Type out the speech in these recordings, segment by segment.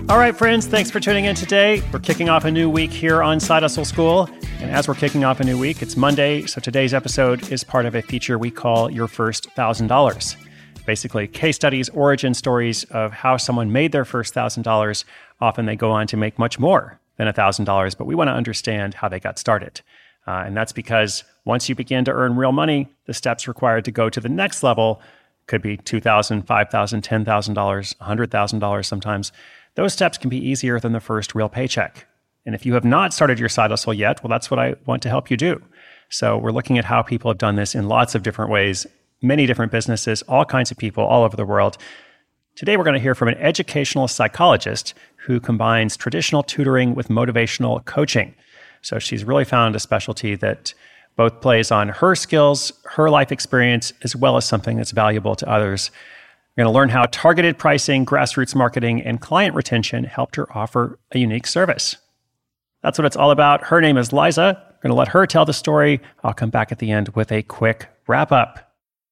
All right, friends, thanks for tuning in today. We're kicking off a new week here on Side Hustle School. And as we're kicking off a new week, it's Monday, so today's episode is part of a feature we call Your First $1,000. Basically, case studies, origin stories of how someone made their first $1,000. Often they go on to make much more than $1,000, but we want to understand how they got started. And that's because once you begin to earn real money, the steps required to go to the next level could be $2,000, $5,000, $10,000, $100,000 sometimes. Those steps can be easier than the first real paycheck. And if you have not started your side hustle yet, well, that's what I want to help you do. So we're looking at how people have done this in lots of different ways, many different businesses, all kinds of people all over the world. Today, we're going to hear from an educational psychologist who combines traditional tutoring with motivational coaching. So she's really found a specialty that both plays on her skills, her life experience, as well as something that's valuable to others. We're going to learn how targeted pricing, grassroots marketing, and client retention helped her offer a unique service. That's what it's all about. Her name is Liza. We're going to let her tell the story. I'll come back at the end with a quick wrap-up.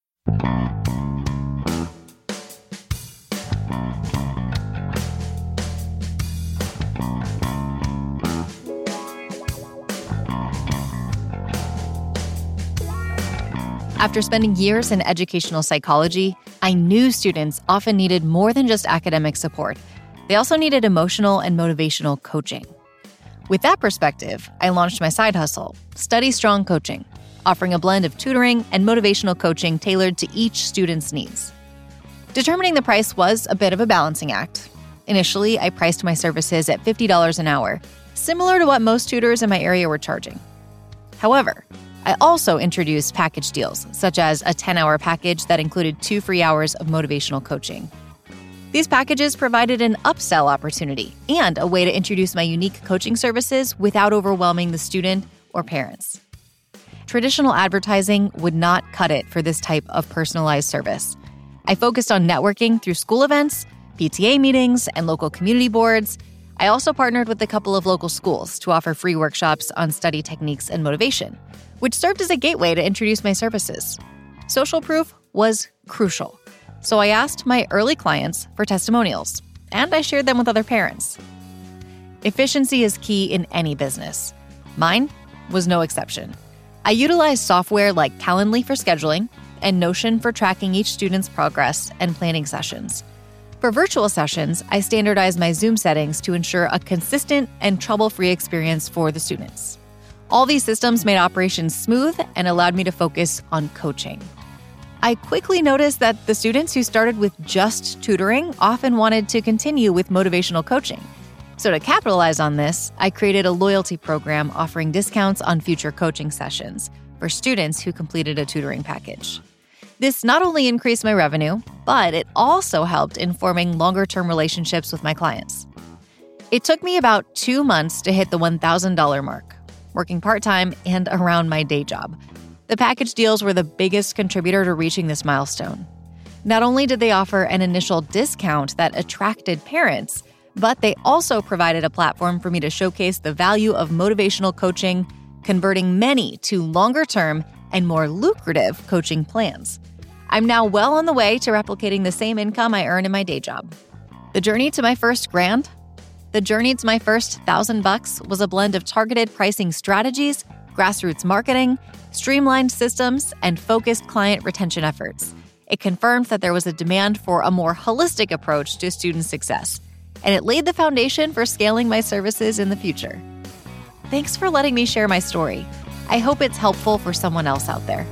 After spending years in educational psychology, I knew students often needed more than just academic support. They also needed emotional and motivational coaching. With that perspective, I launched my side hustle, Study Strong Coaching, offering a blend of tutoring and motivational coaching tailored to each student's needs. Determining the price was a bit of a balancing act. Initially, I priced my services at $50 an hour, similar to what most tutors in my area were charging. However, I also introduced package deals, such as a 10-hour package that included 2 free hours of motivational coaching. These packages provided an upsell opportunity and a way to introduce my unique coaching services without overwhelming the student or parents. Traditional advertising would not cut it for this type of personalized service. I focused on networking through school events, PTA meetings, and local community boards. I also partnered with a couple of local schools to offer free workshops on study techniques and motivation, which served as a gateway to introduce my services. Social proof was crucial, so I asked my early clients for testimonials, and I shared them with other parents. Efficiency is key in any business. Mine was no exception. I utilized software like Calendly for scheduling and Notion for tracking each student's progress and planning sessions. For virtual sessions, I standardized my Zoom settings to ensure a consistent and trouble-free experience for the students. All these systems made operations smooth and allowed me to focus on coaching. I quickly noticed that the students who started with just tutoring often wanted to continue with motivational coaching. So to capitalize on this, I created a loyalty program offering discounts on future coaching sessions for students who completed a tutoring package. This not only increased my revenue, but it also helped in forming longer-term relationships with my clients. It took me about 2 months to hit the $1,000 mark, working part-time and around my day job. The package deals were the biggest contributor to reaching this milestone. Not only did they offer an initial discount that attracted parents, but they also provided a platform for me to showcase the value of motivational coaching, converting many to longer-term and more lucrative coaching plans. I'm now well on the way to replicating the same income I earn in my day job. The journey to my first grand? The journey to my first $1,000 was a blend of targeted pricing strategies, grassroots marketing, streamlined systems, and focused client retention efforts. It confirmed that there was a demand for a more holistic approach to student success, and it laid the foundation for scaling my services in the future. Thanks for letting me share my story. I hope it's helpful for someone else out there.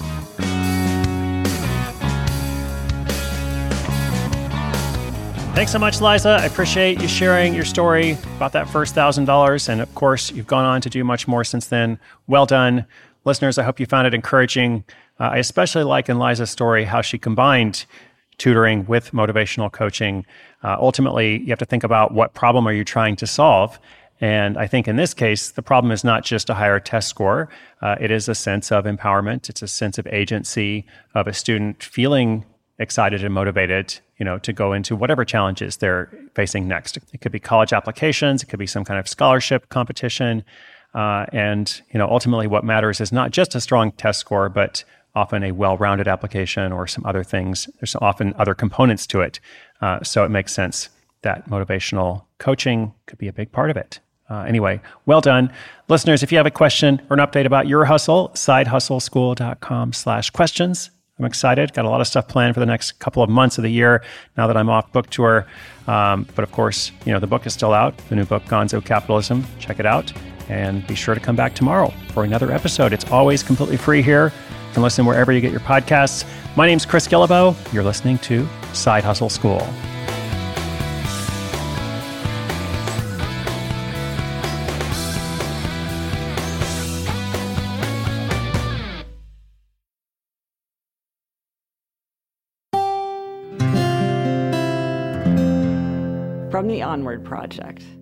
Thanks so much, Liza. I appreciate you sharing your story about that first $1,000. And of course, you've gone on to do much more since then. Well done. Listeners, I hope you found it encouraging. I especially like in Liza's story how she combined tutoring with motivational coaching. Ultimately, you have to think about what problem are you trying to solve. And I think in this case, the problem is not just a higher test score. It is a sense of empowerment. It's a sense of agency of a student feeling excited and motivated, to go into whatever challenges they're facing next. It could be college applications. It could be some kind of scholarship competition. And ultimately what matters is not just a strong test score, but often a well-rounded application or some other things. There's often other components to it. So it makes sense that motivational coaching could be a big part of it. Anyway, well done. Listeners, if you have a question or an update about your hustle, sidehustleschool.com/questions. I'm excited. Got a lot of stuff planned for the next couple of months of the year now that I'm off book tour. But of course, the book is still out, the new book, Gonzo Capitalism. Check it out. And be sure to come back tomorrow for another episode. It's always completely free here. You can listen wherever you get your podcasts. My name's Chris Guillebeau. You're listening to Side Hustle School. From the Onward Project.